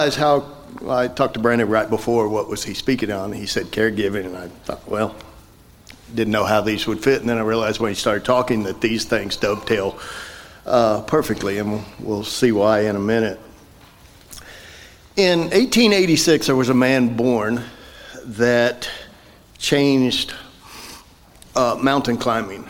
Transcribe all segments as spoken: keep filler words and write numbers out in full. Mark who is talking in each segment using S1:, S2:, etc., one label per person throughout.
S1: As how I talked to Brandon right before, what was he speaking on? He said caregiving, and I thought, well, didn't know how these would fit, and then I realized when he started talking that these things dovetail uh, perfectly, and we'll, we'll see why in a minute. In eighteen eighty-six, there was a man born that changed uh, mountain climbing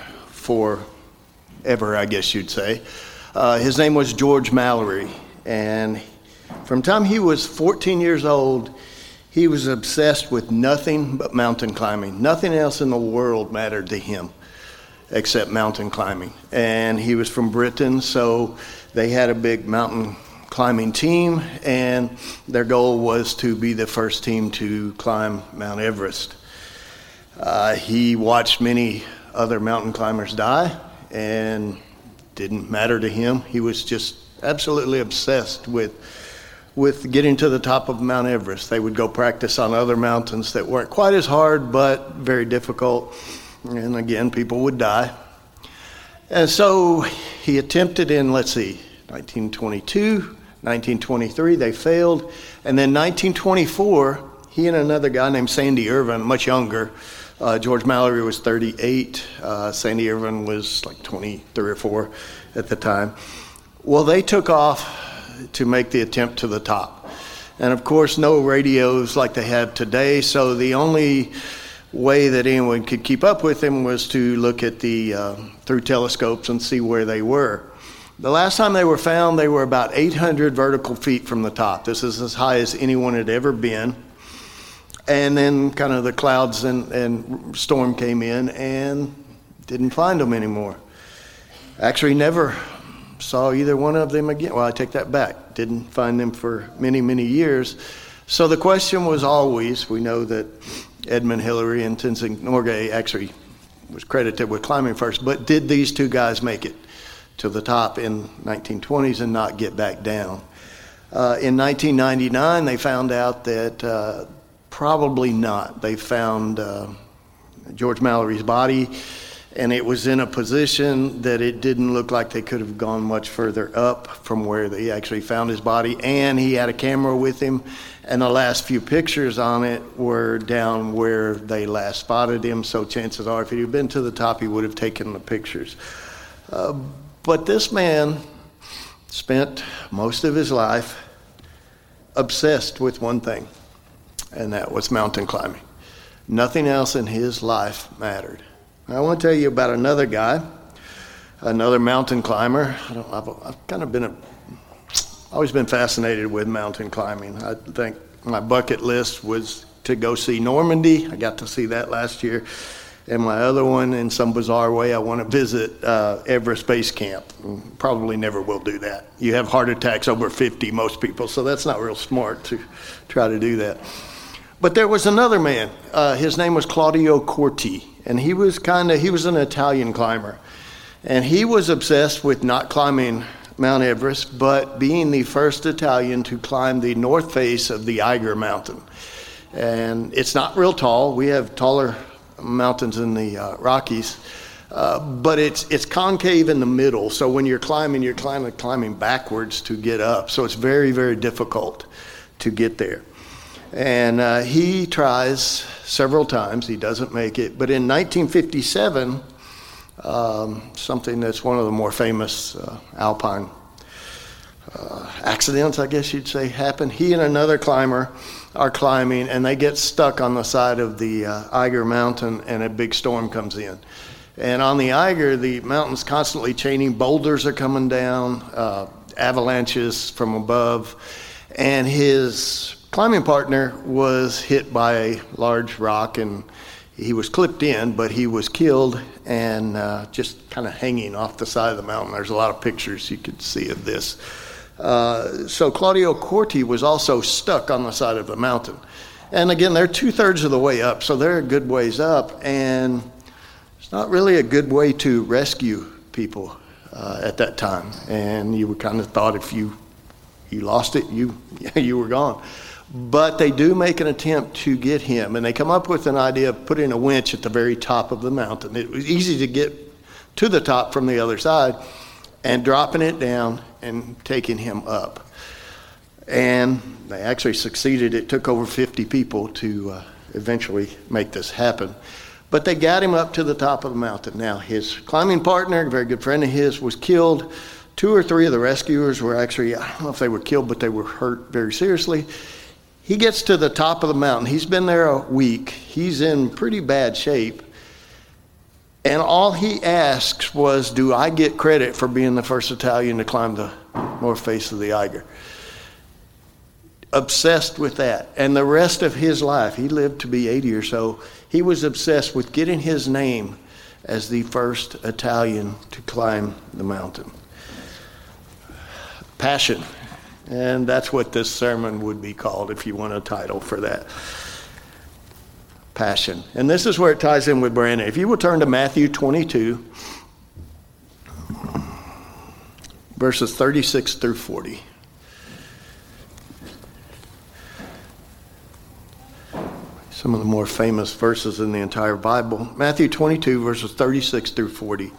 S1: forever, I guess you'd say. Uh, his name was George Mallory, and from the time he was fourteen years old, he was obsessed with nothing but mountain climbing. Nothing else in the world mattered to him except mountain climbing. And he was from Britain, so they had a big mountain climbing team, and their goal was to be the first team to climb Mount Everest. Uh, he watched many other mountain climbers die, and didn't matter to him. He was just absolutely obsessed with with getting to the top of Mount Everest. They would go practice on other mountains that weren't quite as hard, but very difficult. And again, people would die. And so he attempted in, let's see, nineteen twenty-two, nineteen twenty-three, they failed. And then nineteen twenty-four, he and another guy named Sandy Irvine, much younger. Uh, George Mallory was thirty-eight. Uh, Sandy Irvine was like twenty-three or four at the time. Well, they took off to make the attempt to the top. And of course, no radios like they have today, so the only way that anyone could keep up with them was to look at the uh, through telescopes and see where they were. The last time they were found, they were about eight hundred vertical feet from the top. This is as high as anyone had ever been. And then kind of the clouds and, and storm came in and didn't find them anymore. Actually, never saw either one of them again. Well, I take that back. Didn't find them for many, many years. So the question was always, we know that Edmund Hillary and Tenzing Norgay actually was credited with climbing first, but did these two guys make it to the top in nineteen twenties and not get back down? Uh, in nineteen ninety-nine, they found out that uh, probably not. They found uh, George Mallory's body, and it was in a position that it didn't look like they could have gone much further up from where they actually found his body. And he had a camera with him, and the last few pictures on it were down where they last spotted him. So chances are, if he had been to the top, he would have taken the pictures. Uh, but this man spent most of his life obsessed with one thing, and that was mountain climbing. Nothing else in his life mattered. I want to tell you about another guy, another mountain climber. I don't, I've, I've kind of been a, always been fascinated with mountain climbing. I think my bucket list was to go see Normandy. I got to see that last year. And my other one, in some bizarre way, I want to visit uh, Everest Base Camp. Probably never will do that. You have heart attacks over fifty, most people, so that's not real smart to try to do that. But there was another man. Uh, his name was Claudio Corti. And he was kind of, he was an Italian climber. And he was obsessed with not climbing Mount Everest, but being the first Italian to climb the north face of the Eiger Mountain. And it's not real tall. We have taller mountains in the uh, Rockies. Uh, but it's it's concave in the middle. So when you're climbing, you're climbing, climbing backwards to get up. So it's very, very difficult to get there. And uh, he tries several times. He doesn't make it. But in nineteen fifty-seven, um, something that's one of the more famous uh, alpine uh, accidents, I guess you'd say, happened. He and another climber are climbing, and they get stuck on the side of the uh, Eiger Mountain, and a big storm comes in. And on the Eiger, the mountain's constantly chaining. Boulders are coming down, uh, avalanches from above, and his climbing partner was hit by a large rock, and he was clipped in, but he was killed and uh, just kind of hanging off the side of the mountain. There's a lot of pictures you could see of this. Uh, so Claudio Corti was also stuck on the side of the mountain. And again, they're two-thirds of the way up, so they're a good ways up, and it's not really a good way to rescue people uh, at that time. And you were kind of thought if you you lost it, you you were gone. But they do make an attempt to get him, and they come up with an idea of putting a winch at the very top of the mountain. It was easy to get to the top from the other side, and dropping it down and taking him up. And they actually succeeded. It took over fifty people to uh, eventually make this happen. But they got him up to the top of the mountain. Now, his climbing partner, a very good friend of his, was killed. Two or three of the rescuers were actually, I don't know if they were killed, but they were hurt very seriously. He gets to the top of the mountain. He's been there a week. He's in pretty bad shape. And all he asks was, do I get credit for being the first Italian to climb the north face of the Eiger? Obsessed with that. And the rest of his life, he lived to be eighty or so, he was obsessed with getting his name as the first Italian to climb the mountain. Passion. And that's what this sermon would be called if you want a title for that. Passion. And this is where it ties in with Brandon. If you will turn to Matthew twenty-two, verses thirty-six through forty. Some of the more famous verses in the entire Bible. Matthew twenty-two, verses thirty-six through forty.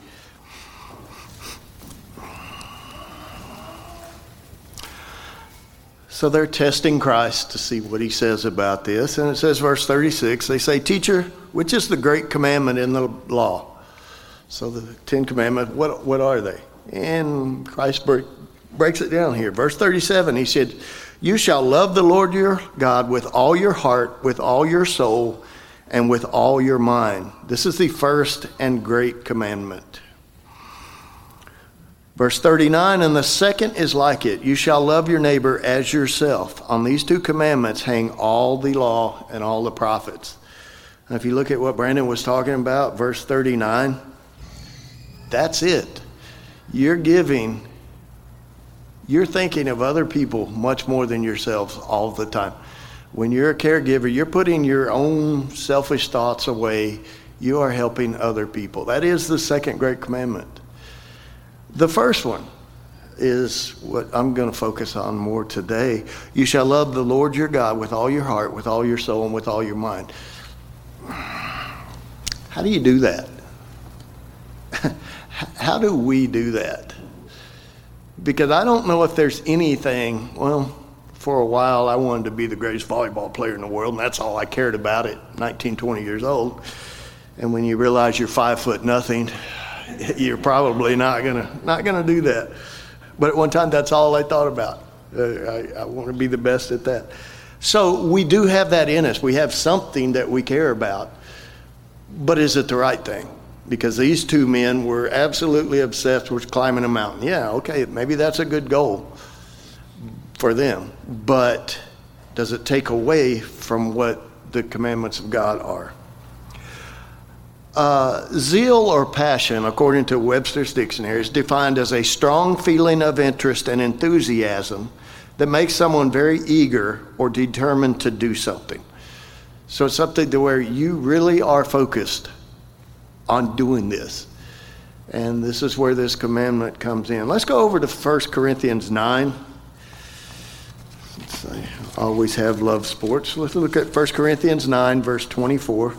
S1: So they're testing Christ to see what he says about this. And it says, verse thirty-six, they say, "Teacher, which is the great commandment in the law?" So the Ten Commandments, what, what are they? And Christ break, breaks it down here. Verse thirty-seven, he said, "You shall love the Lord your God with all your heart, with all your soul, and with all your mind. This is the first and great commandment." Verse thirty-nine, "And the second is like it. You shall love your neighbor as yourself. On these two commandments hang all the law and all the prophets." And if you look at what Brandon was talking about, verse thirty-nine, that's it. You're giving, you're thinking of other people much more than yourselves all the time. When you're a caregiver, you're putting your own selfish thoughts away. You are helping other people. That is the second great commandment. The first one is what I'm going to focus on more today. You shall love the Lord your God with all your heart, with all your soul, and with all your mind. How do you do that? How do we do that? Because I don't know if there's anything, well, for a while I wanted to be the greatest volleyball player in the world, and that's all I cared about at nineteen, twenty years old. And when you realize you're five foot nothing, you're probably not gonna not gonna do that. But at one time, that's all I thought about. Uh, I, I want to be the best at that. So we do have that in us. We have something that we care about. But is it the right thing? Because these two men were absolutely obsessed with climbing a mountain. Yeah, okay, maybe that's a good goal for them. But does it take away from what the commandments of God are? Uh, zeal or passion, according to Webster's Dictionary, is defined as a strong feeling of interest and enthusiasm that makes someone very eager or determined to do something. So it's something to where you really are focused on doing this. And this is where this commandment comes in. Let's go over to First Corinthians nine. Let's see, I always have loved sports. Let's look at First Corinthians nine, verse twenty-four.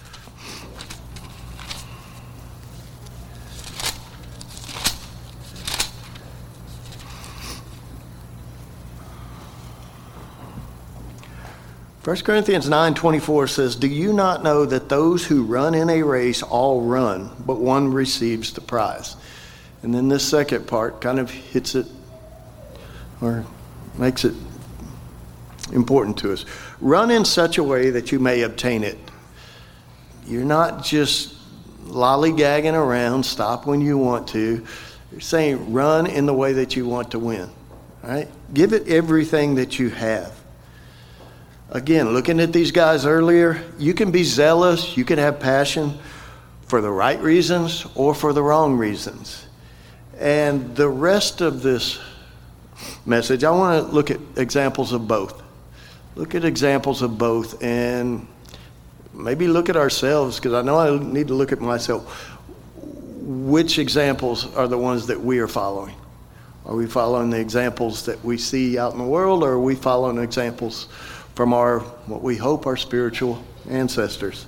S1: First Corinthians nine twenty-four says, "Do you not know that those who run in a race all run, but one receives the prize?" And then this second part kind of hits it or makes it important to us. Run in such a way that you may obtain it. You're not just lollygagging around, stop when you want to. You're saying run in the way that you want to win. All right? Give it everything that you have. Again, looking at these guys earlier, you can be zealous, you can have passion for the right reasons or for the wrong reasons. And the rest of this message, I want to look at examples of both. Look at examples of both and maybe look at ourselves, because I know I need to look at myself. Which examples are the ones that we are following? Are we following the examples that we see out in the world, or are we following examples from our, what we hope are spiritual ancestors?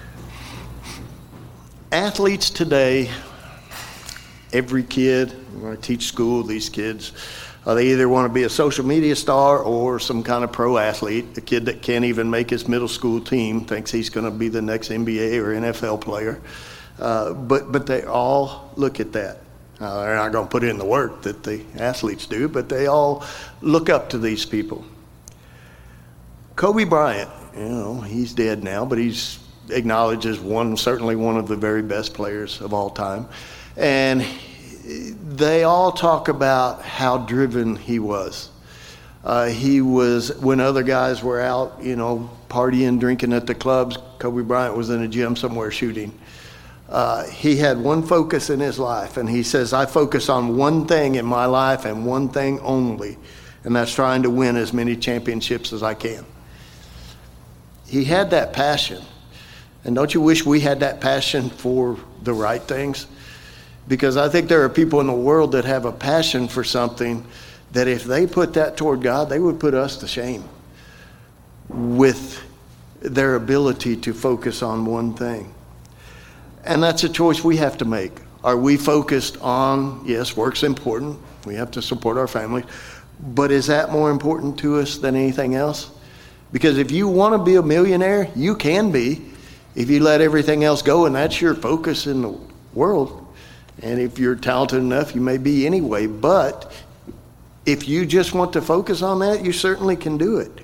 S1: Athletes today, every kid, when I teach school, these kids, Uh, they either want to be a social media star or some kind of pro athlete. A kid that can't even make his middle school team thinks he's going to be the next N B A or N F L player. Uh, but but they all look at that. Uh, they're not going to put in the work that the athletes do, but they all look up to these people. Kobe Bryant, you know, he's dead now, but he's acknowledged as one, certainly one of the very best players of all time. And they all talk about how driven he was. Uh, he was, when other guys were out, you know, partying, drinking at the clubs, Kobe Bryant was in a gym somewhere shooting. Uh, he had one focus in his life, and he says, I focus on one thing in my life and one thing only, and that's trying to win as many championships as I can. He had that passion. And don't you wish we had that passion for the right things? Because I think there are people in the world that have a passion for something that if they put that toward God, they would put us to shame with their ability to focus on one thing. And that's a choice we have to make. Are we focused on, yes, work's important. We have to support our family. But is that more important to us than anything else? Because if you want to be a millionaire, you can be if you let everything else go, and that's your focus in the world. And if you're talented enough, you may be anyway. But if you just want to focus on that, you certainly can do it.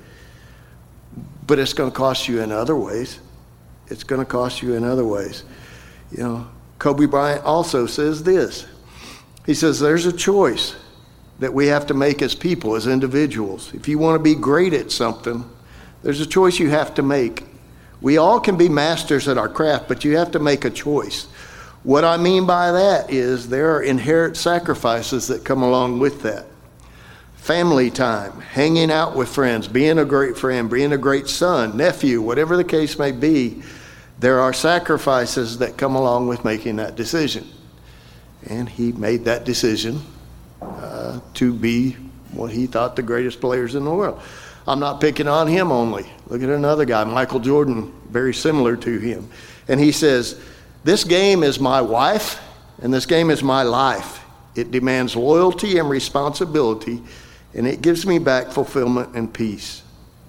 S1: But it's going to cost you in other ways. It's going to cost you in other ways. You know, Kobe Bryant also says this. He says there's a choice that we have to make as people, as individuals. If you want to be great at something, there's a choice you have to make. We all can be masters at our craft, but you have to make a choice. What I mean by that is there are inherent sacrifices that come along with that. Family time, hanging out with friends, being a great friend, being a great son, nephew, whatever the case may be, there are sacrifices that come along with making that decision. And he made that decision uh, to be what he thought the greatest players in the world. I'm not picking on him only. Look at another guy, Michael Jordan, very similar to him. And he says, this game is my wife, and this game is my life. It demands loyalty and responsibility, and it gives me back fulfillment and peace.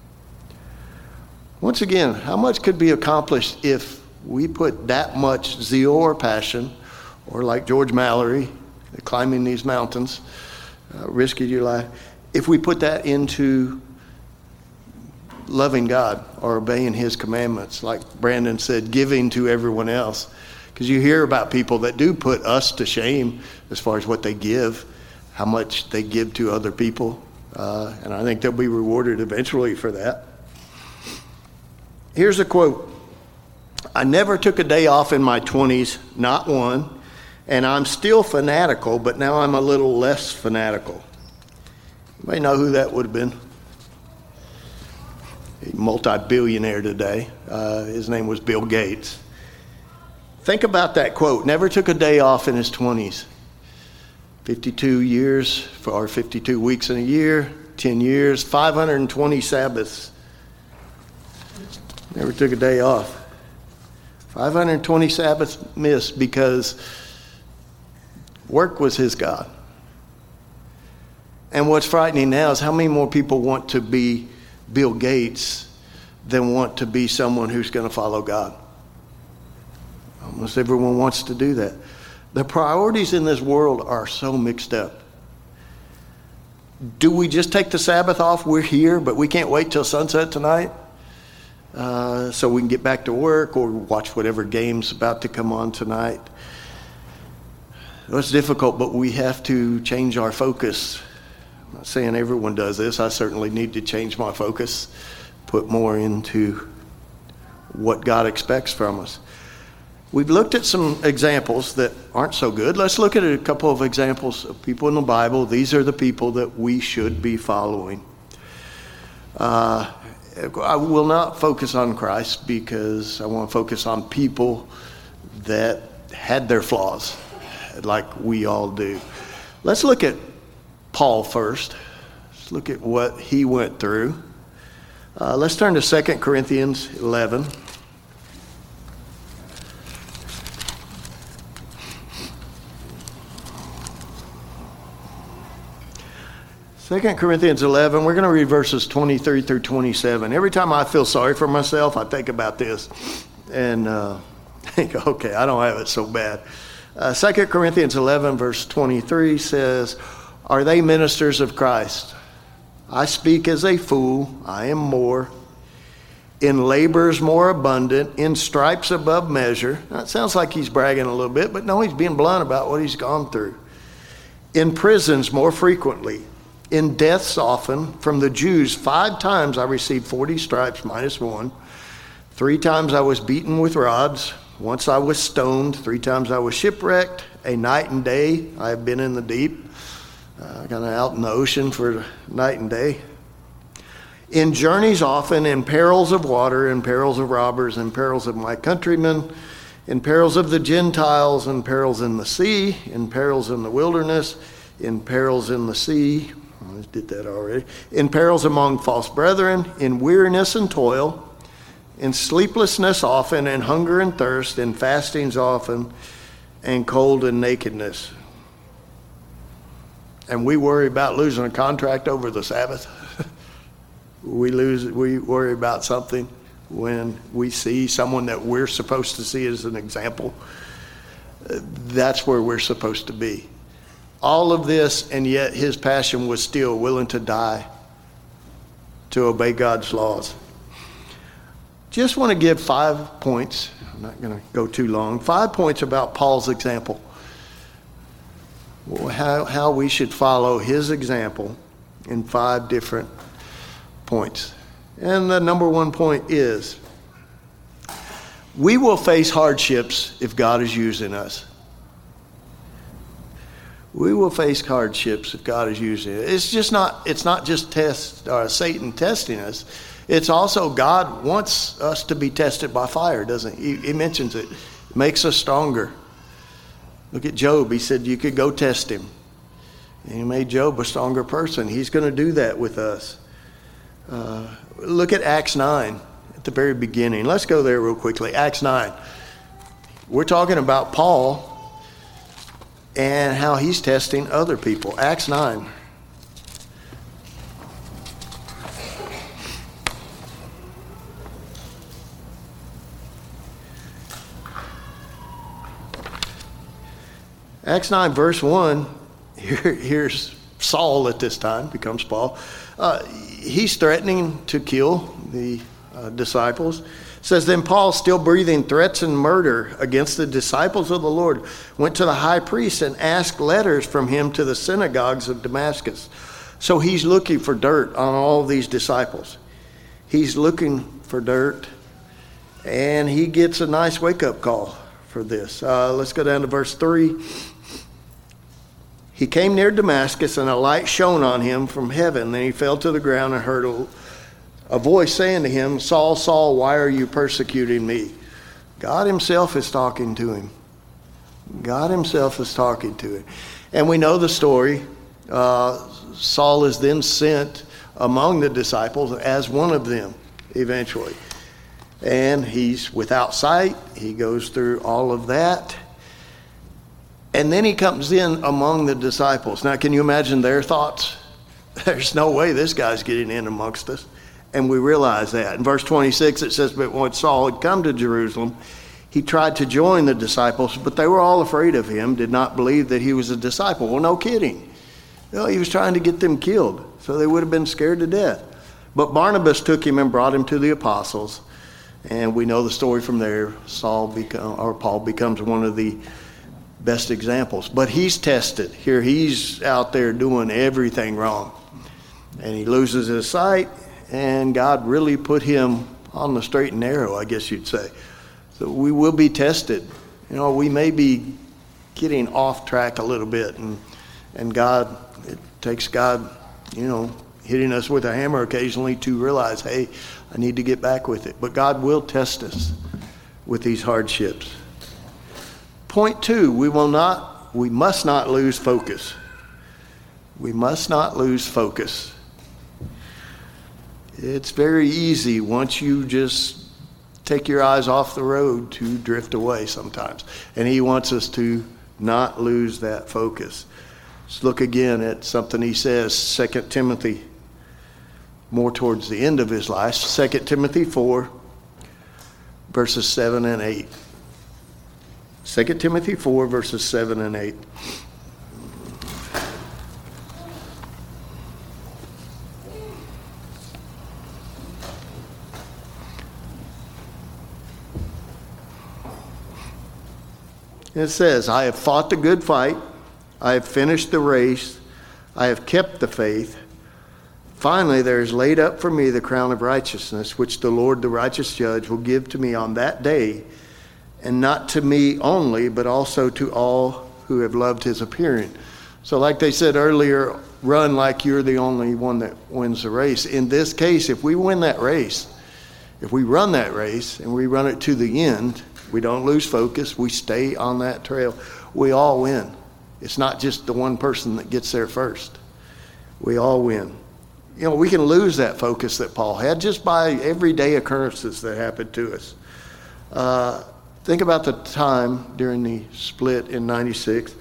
S1: Once again, how much could be accomplished if we put that much zeal or passion, or like George Mallory, climbing these mountains, uh, risking your life, if we put that into loving God or obeying his commandments, like Brandon said, giving to everyone else. Because you hear about people that do put us to shame as far as what they give, how much they give to other people. Uh, and I think they'll be rewarded eventually for that. Here's a quote. I never took a day off in my twenties, not one. And I'm still fanatical, but now I'm a little less fanatical. You may know who that would have been. A multi-billionaire today. Uh, his name was Bill Gates. Think about that quote. Never took a day off in his twenties. fifty-two years, or fifty-two weeks in a year, ten years, five hundred twenty Sabbaths. Never took a day off. five hundred twenty Sabbaths missed because work was his God. And what's frightening now is how many more people want to be Bill Gates than want to be someone who's going to follow God. Almost everyone wants to do that. The priorities in this world are so mixed up. Do we just take the Sabbath off? We're here, but we can't wait till sunset tonight uh, so we can get back to work or watch whatever game's about to come on tonight. It's difficult, but we have to change our focus. I'm not saying everyone does this. I certainly need to change my focus, put more into what God expects from us. We've looked at some examples that aren't so good. Let's look at a couple of examples of people in the Bible. These are the people that we should be following. Uh, I will not focus on Christ because I want to focus on people that had their flaws, like we all do. Let's look at Paul first. Let's look at what he went through. Uh, let's turn to Second Corinthians eleven. Second Corinthians eleven, we're going to read verses twenty-three through twenty-seven. Every time I feel sorry for myself, I think about this and uh, think, okay, I don't have it so bad. Uh, Second Corinthians eleven, verse twenty-three says, "Are they ministers of Christ? I speak as a fool, I am more. In labors more abundant, in stripes above measure." Now, it sounds like he's bragging a little bit, but no, he's being blunt about what he's gone through. "In prisons more frequently, in deaths often. From the Jews, five times I received forty stripes minus one. Three times I was beaten with rods. Once I was stoned. Three times I was shipwrecked. A night and day I have been in the deep." Uh, kind of out in the ocean for night and day. "In journeys often, in perils of water, in perils of robbers, in perils of my countrymen, in perils of the Gentiles, in perils in the sea, in perils in the wilderness, in perils in the sea." I did that already. "In perils among false brethren, in weariness and toil, in sleeplessness often, in hunger and thirst, in fastings often, and cold and nakedness." And we worry about losing a contract over the Sabbath. we lose. We worry about something when we see someone that we're supposed to see as an example. That's where we're supposed to be. All of this, and yet his passion was still willing to die to obey God's laws. Just want to give five points. I'm not going to go too long. Five points about Paul's example. How, how we should follow his example in five different points. And the number one point is, we will face hardships if God is using us. We will face hardships if God is using us. It's just not, it's not just test, or Satan testing us. It's also God wants us to be tested by fire, doesn't he? He, he mentions it. It makes us stronger. Look at Job. He said you could go test him. And he made Job a stronger person. He's going to do that with us. Uh, look at Acts nine at the very beginning. Let's go there real quickly. Acts nine. We're talking about Paul and how he's testing other people. Acts nine. Acts nine, verse one, here, here's Saul at this time, becomes Paul. Uh, he's threatening to kill the uh, disciples. It says, "Then Paul, still breathing threats and murder against the disciples of the Lord, went to the high priest and asked letters from him to the synagogues of Damascus." So he's looking for dirt on all these disciples. He's looking for dirt, and he gets a nice wake-up call for this. Uh, let's go down to verse three. "He came near Damascus, and a light shone on him from heaven. Then he fell to the ground and heard a, a voice saying to him, 'Saul, Saul, why are you persecuting me?'" God himself is talking to him. God himself is talking to him. And we know the story. Uh, Saul is then sent among the disciples as one of them eventually. And he's without sight. He goes through all of that. And then he comes in among the disciples. Now, can you imagine their thoughts? There's no way this guy's getting in amongst us. And we realize that. In verse twenty-six, it says, "But when Saul had come to Jerusalem, he tried to join the disciples, but they were all afraid of him, did not believe that he was a disciple." Well, no kidding. You know, he was trying to get them killed, so they would have been scared to death. But Barnabas took him and brought him to the apostles. And we know the story from there. Saul become, or Paul becomes one of the best examples. But he's tested. Here he's out there doing everything wrong. And he loses his sight, and God really put him on the straight and narrow, I guess you'd say. So we will be tested. You know, we may be getting off track a little bit, and and God, it takes God, you know, hitting us with a hammer occasionally to realize, hey, I need to get back with it. But God will test us with these hardships. Point two, we will not, we must not lose focus. We must not lose focus. It's very easy once you just take your eyes off the road to drift away sometimes. And he wants us to not lose that focus. Let's look again at something he says, Second Timothy, more towards the end of his life. Second Timothy four, verses seven and eight. Second Timothy four, verses seven and eight. It says, I have fought the good fight. I have finished the race. I have kept the faith. Finally, there is laid up for me the crown of righteousness, which the Lord, the righteous judge, will give to me on that day, and not to me only, but also to all who have loved his appearing. So like they said earlier, run like you're the only one that wins the race. In this case, if we win that race, if we run that race and we run it to the end, we don't lose focus, we stay on that trail, we all win. It's not just the one person that gets there first. We all win. You know, we can lose that focus that Paul had just by everyday occurrences that happen to us. Uh, think about the time during the split in ninety-six.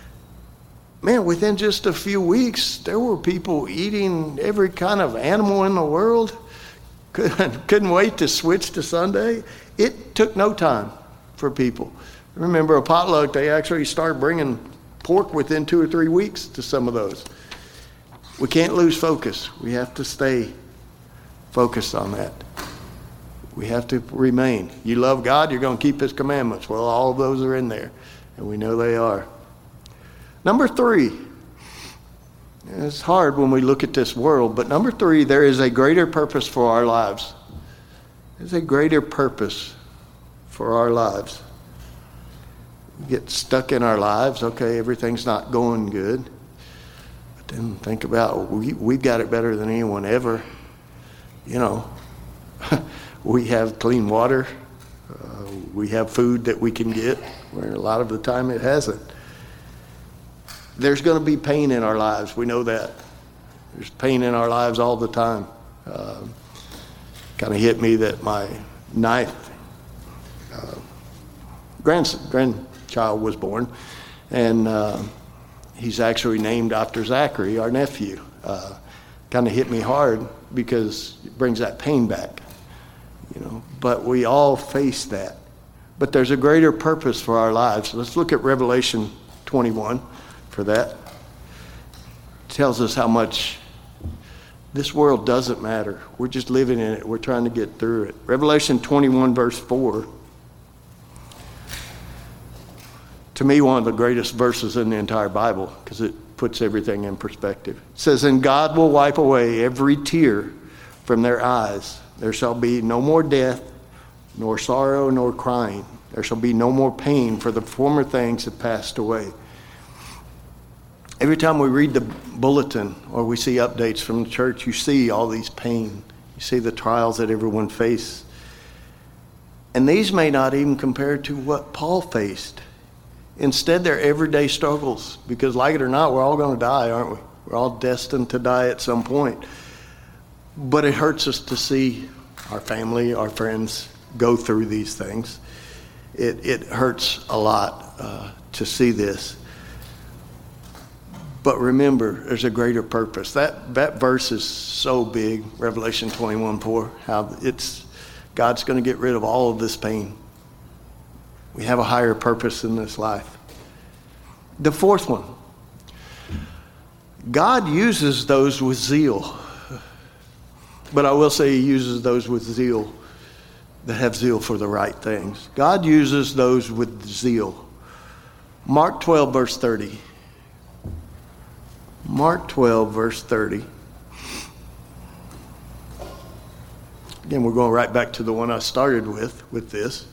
S1: Man, within just a few weeks, there were people eating every kind of animal in the world. Couldn't, couldn't wait to switch to Sunday. It took no time for people. Remember a potluck, they actually started bringing pork within two or three weeks to some of those. We can't lose focus. We have to stay focused on that. We have to remain. You love God, you're going to keep his commandments. Well, all of those are in there, and we know they are. Number three. It's hard when we look at this world, but number three, there is a greater purpose for our lives. There's a greater purpose for our lives. We get stuck in our lives. Okay, everything's not going good. But then think about, we, we've got it better than anyone ever. You know, we have clean water. Uh, we have food that we can get, where a lot of the time it hasn't. There's going to be pain in our lives. We know that. There's pain in our lives all the time. Uh, kind of hit me that my ninth uh, grand, grandchild was born, and uh, he's actually named after Zachary, our nephew. Uh, kind of hit me hard because it brings that pain back, you know. But we all face that. But there's a greater purpose for our lives. Let's look at Revelation twenty-one for that. It tells us how much this world doesn't matter. We're just living in it. We're trying to get through it. Revelation twenty-one, verse four. To me, one of the greatest verses in the entire Bible, because it puts everything in perspective. It says, and God will wipe away every tear from their eyes. There shall be no more death, nor sorrow, nor crying. There shall be no more pain, for the former things have passed away. Every time we read the bulletin or we see updates from the church, you see all these pain. You see the trials that everyone faced. And these may not even compare to what Paul faced. Instead, they're everyday struggles, because like it or not, we're all going to die, aren't we? We're all destined to die at some point. But it hurts us to see our family, our friends go through these things. It, it hurts a lot uh, to see this. But remember, there's a greater purpose. That that verse is so big, Revelation twenty-one four, how it's God's going to get rid of all of this pain. We have a higher purpose in this life. The fourth one, God uses those with zeal. But I will say he uses those with zeal that have zeal for the right things. God uses those with zeal. Mark twelve, verse thirty. Mark twelve, verse thirty. Again, we're going right back to the one I started with, with this.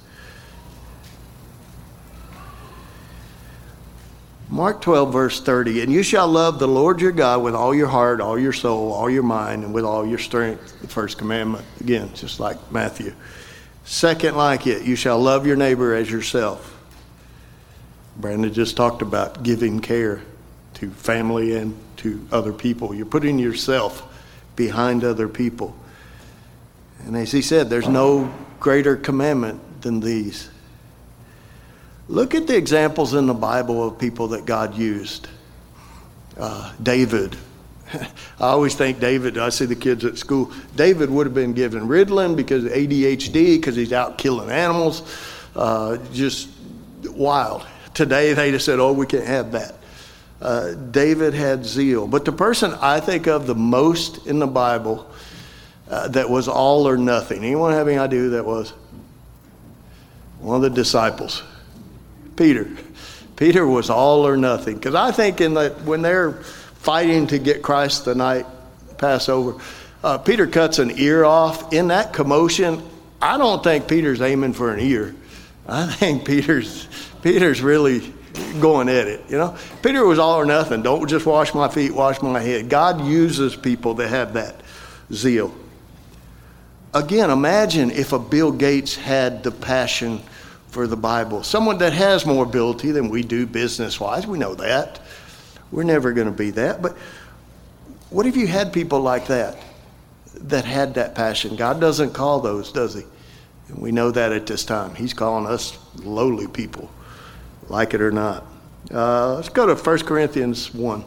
S1: Mark twelve, verse thirty. And you shall love the Lord your God with all your heart, all your soul, all your mind, and with all your strength. The first commandment. Again, just like Matthew. Second, like it, you shall love your neighbor as yourself. Brandon just talked about giving care to family and to other people. You're putting yourself behind other people. And as he said, there's no greater commandment than these. Look at the examples in the Bible of people that God used. Uh, David. I always think David, I see the kids at school, David would have been given Ritalin because of A D H D, because he's out killing animals. Uh, just wild. Today they just said, oh, we can't have that. Uh, David had zeal. But the person I think of the most in the Bible uh, that was all or nothing. Anyone have any idea who that was? One of the disciples. Peter. Peter was all or nothing. Because I think in that when they're fighting to get Christ the night Passover, uh, Peter cuts an ear off. In that commotion, I don't think Peter's aiming for an ear. I think Peter's Peter's really going at it, you know. Peter was all or nothing. Don't just wash my feet, wash my head. God uses people that have that zeal. Again, imagine if a Bill Gates had the passion for the Bible. Someone that has more ability than we do business-wise. We know that. We're never going to be that. But what if you had people like that, that had that passion? God doesn't call those, does he? And we know that at this time. He's calling us lowly people, like it or not. Uh, let's go to First Corinthians one.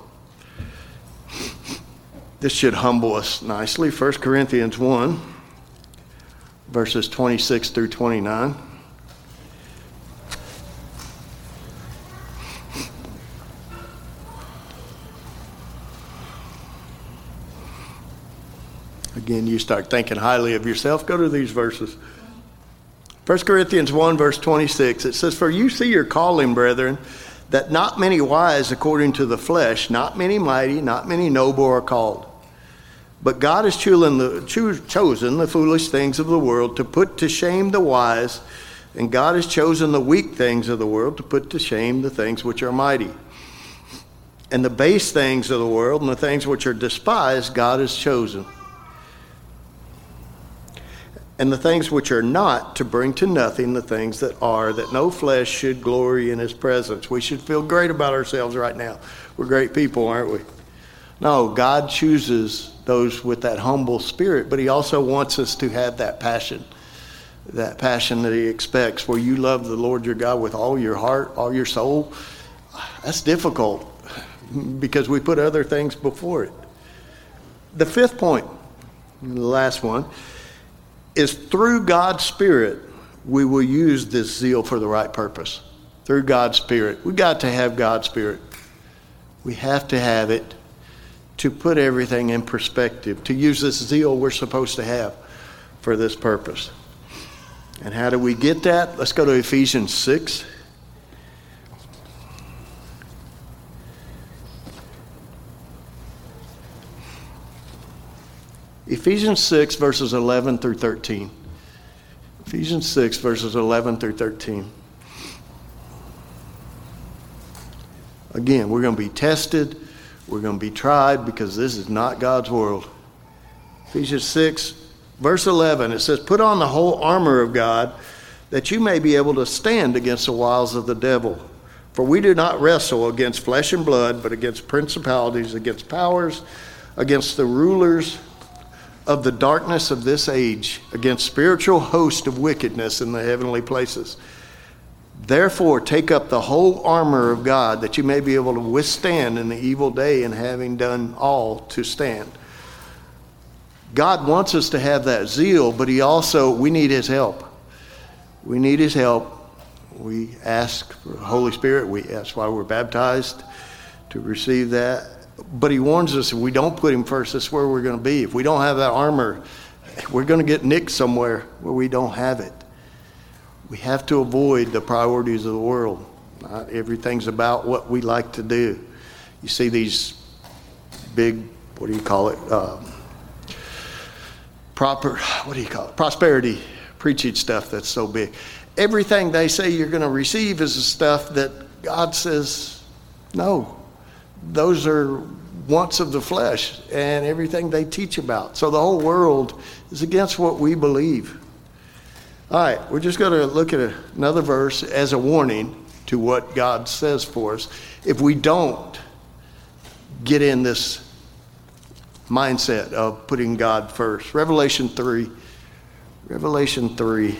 S1: This should humble us nicely. First Corinthians one, verses twenty-six through twenty-nine. Again, you start thinking highly of yourself. Go to these verses. First Corinthians one, verse twenty-six, it says, for you see your calling, brethren, that not many wise according to the flesh, not many mighty, not many noble are called. But God has chosen the, chosen the foolish things of the world to put to shame the wise, and God has chosen the weak things of the world to put to shame the things which are mighty. And the base things of the world and the things which are despised, God has chosen. And the things which are not, to bring to nothing the things that are, that no flesh should glory in his presence. We should feel great about ourselves right now. We're great people, aren't we? No, God chooses those with that humble spirit, but he also wants us to have that passion, that passion that he expects, where you love the Lord your God with all your heart, all your soul. That's difficult because we put other things before it. The fifth point, the last one, is through God's Spirit, we will use this zeal for the right purpose. Through God's Spirit. We've got to have God's Spirit. We have to have it to put everything in perspective, to use this zeal we're supposed to have for this purpose. And how do we get that? Let's go to Ephesians six. Ephesians six, verses eleven through thirteen. Ephesians six, verses eleven through thirteen. Again, we're going to be tested. We're going to be tried because this is not God's world. Ephesians six, verse eleven, it says, put on the whole armor of God that you may be able to stand against the wiles of the devil. For we do not wrestle against flesh and blood, but against principalities, against powers, against the rulers of the darkness of this age, against spiritual hosts of wickedness in the heavenly places. Therefore, take up the whole armor of God, that you may be able to withstand in the evil day, and having done all, to stand. God wants us to have that zeal, but he also, we need his help. We need his help. We ask for the Holy Spirit. We, that's why we're baptized, to receive that. But he warns us if we don't put him first, that's where we're going to be. If we don't have that armor, we're going to get nicked somewhere where we don't have it. We have to avoid the priorities of the world. Not everything's about what we like to do. You see these big, what do you call it? Uh, proper, what do you call it? Prosperity preaching stuff that's so big. Everything they say you're going to receive is the stuff that God says, no. Those are wants of the flesh and everything they teach about. So the whole world is against what we believe. All right, we're just going to look at another verse as a warning to what God says for us. If we don't get in this mindset of putting God first. Revelation three. Revelation three.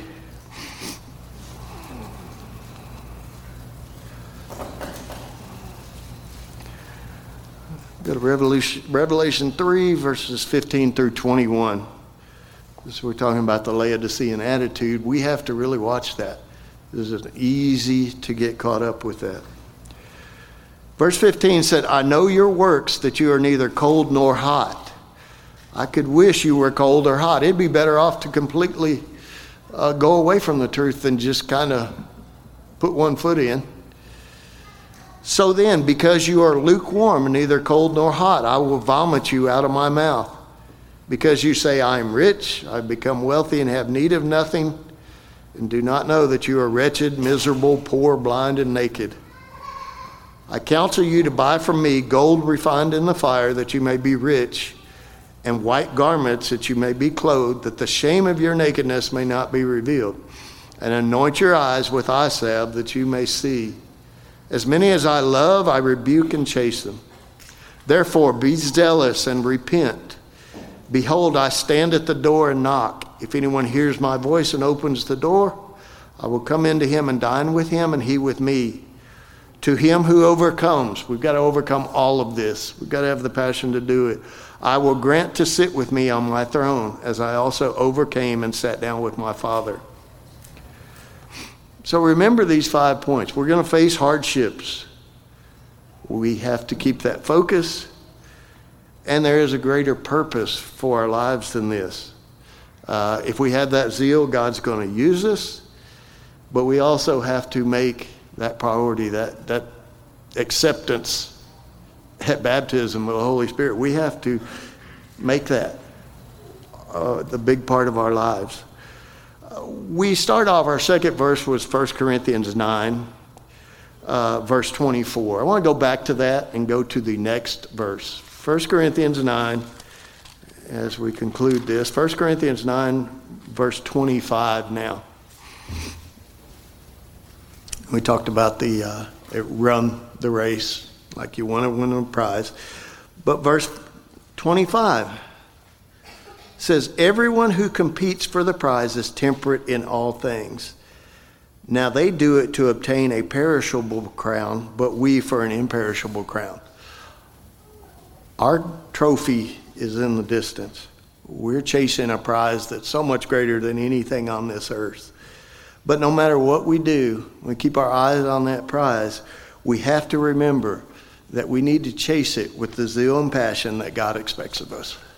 S1: Go to Revelation, Revelation three, verses fifteen through twenty-one. This we're talking about the Laodicean attitude. We have to really watch that. This is easy to get caught up with that. Verse fifteen said, I know your works, that you are neither cold nor hot. I could wish you were cold or hot. It'd be better off to completely uh, go away from the truth than just kind of put one foot in. So then, because you are lukewarm, neither cold nor hot, I will vomit you out of my mouth. Because you say, I am rich, I've become wealthy and have need of nothing, and do not know that you are wretched, miserable, poor, blind, and naked. I counsel you to buy from me gold refined in the fire, that you may be rich, and white garments, that you may be clothed, that the shame of your nakedness may not be revealed. And anoint your eyes with eye salve, that you may see. As many as I love, I rebuke and chasten. Therefore, be zealous and repent. Behold, I stand at the door and knock. If anyone hears my voice and opens the door, I will come into him and dine with him, and he with me. To him who overcomes, we've got to overcome all of this. We've got to have the passion to do it. I will grant to sit with me on my throne, as I also overcame and sat down with my Father. So remember these five points. We're going to face hardships. We have to keep that focus. And there is a greater purpose for our lives than this. Uh, if we have that zeal, God's going to use us. But we also have to make that priority, that, that acceptance at baptism of the Holy Spirit. We have to make that uh, the big part of our lives. We start off, our second verse was First Corinthians nine, uh, verse twenty-four. I want to go back to that and go to the next verse. First Corinthians nine, as we conclude this. First Corinthians nine, verse twenty-five now. We talked about the uh, run the race like you want to win a prize. But verse twenty-five says, everyone who competes for the prize is temperate in all things. Now they do it to obtain a perishable crown, but we for an imperishable crown. Our trophy is in the distance. We're chasing a prize that's so much greater than anything on this earth. But no matter what we do, we keep our eyes on that prize. We have to remember that we need to chase it with the zeal and passion that God expects of us.